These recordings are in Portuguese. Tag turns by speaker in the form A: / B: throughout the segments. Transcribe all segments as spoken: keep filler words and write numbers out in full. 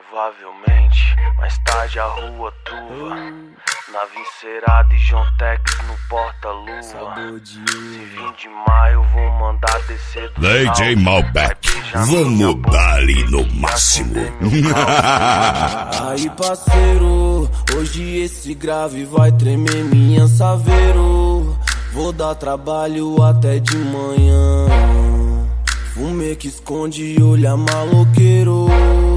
A: Provavelmente, mais tarde a rua truva. Nave encerada e John Tex no porta-luva. Se vir de maio, vou mandar descer do
B: D J Malbec, vamos dar ali no máximo.
C: Aí parceiro, hoje esse grave vai tremer minha saveiro. Vou dar trabalho até de manhã. Fumê que esconde olha maloqueiro.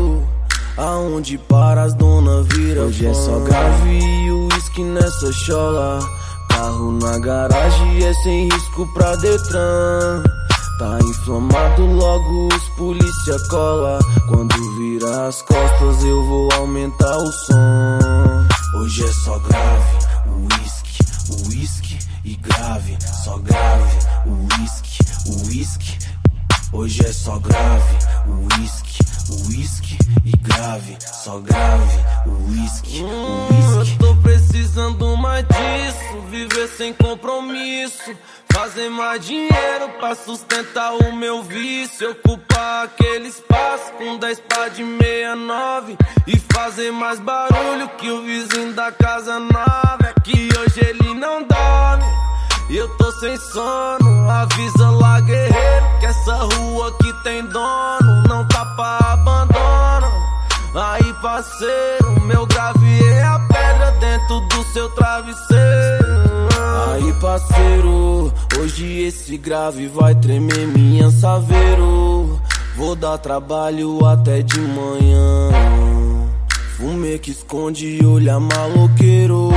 C: Aonde para as dona vira hoje fã. É só grave e uísque nessa chola. Carro na garagem é sem risco pra Detran. Tá inflamado, logo os polícia cola. Quando vira as costas eu vou aumentar o som. Hoje é só grave, uísque, uísque e grave. Só grave, uísque, uísque. Hoje é só grave, uísque, uísque e grave. Só grave, uísque, uísque. Eu tô precisando mais disso, viver sem compromisso. Fazer mais dinheiro pra sustentar o meu vício. Ocupar aquele espaço com dez pá de meia nove. E fazer mais barulho que o vizinho da casa nova. É que hoje ele não dorme e eu tô sem sono. Avisa lá, guerreiro, que essa rua aqui tem dono. Não tá pra abandono. Aí parceiro, meu grave é a pedra dentro do seu travesseiro. Aí parceiro, hoje esse grave vai tremer minha saveiro. Vou dar trabalho até de manhã. Fumê que esconde olha maloqueiro.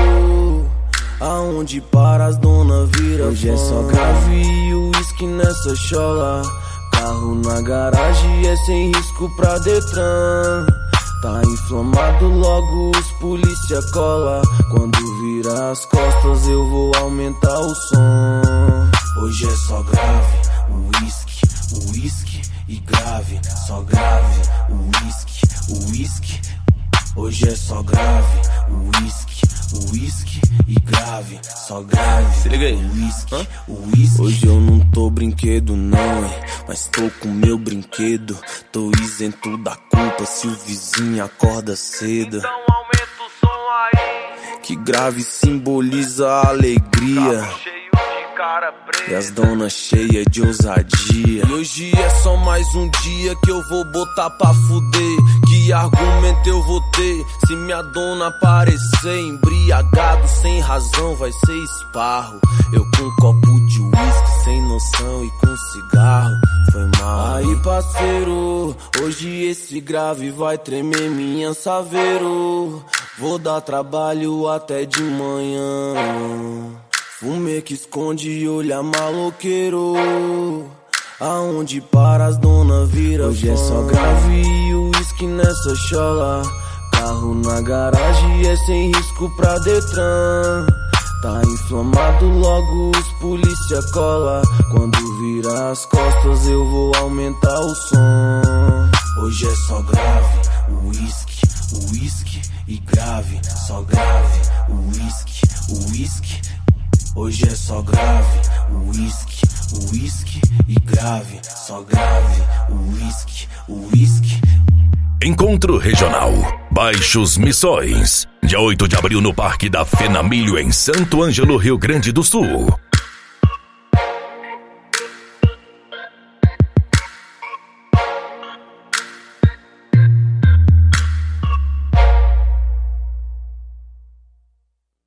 C: Aonde para as dona vira hoje fã. É só grave e uísque nessa chola. Carro na garagem é sem risco pra Detran. Tá inflamado, logo os polícia cola. Quando vira as costas eu vou aumentar o som. Hoje é só grave, uísque, uísque e grave. Só grave, uísque, uísque. Hoje é só grave, uísque, uísque e grave. Só grave, se liga aí, uísque, uísque. Hoje eu não tô brinquedo não, hein, mas tô com meu brinquedo. Tô isento da culpa se o vizinho acorda cedo.
A: Então aumenta o som aí,
C: que grave simboliza a alegria. E as donas cheias de ousadia. E hoje é só mais um dia que eu vou botar pra fuder. Que argumento eu vou ter se minha dona aparecer embriagado sem razão? Vai ser esparro. Eu com um copo de uísque sem noção e com cigarro. Foi mal. Aí parceiro, hoje esse grave vai tremer minha saveiro. Vou dar trabalho até de manhã. Fumê que esconde olha maloqueiro. Aonde para as dona vira hoje fã. É só grave e uísque nessa chola. Carro na garagem é sem risco pra Detran. Tá inflamado, logo os polícia cola. Quando vira as costas eu vou aumentar o som. Hoje é só grave, uísque, uísque e grave. Só grave, uísque, uísque. Hoje é só grave, uísque, uísque e grave. Só grave, uísque, uísque.
B: Encontro Regional Baixos Missões, dia oito de abril no Parque da Fenamilho, em Santo Ângelo, Rio Grande do Sul.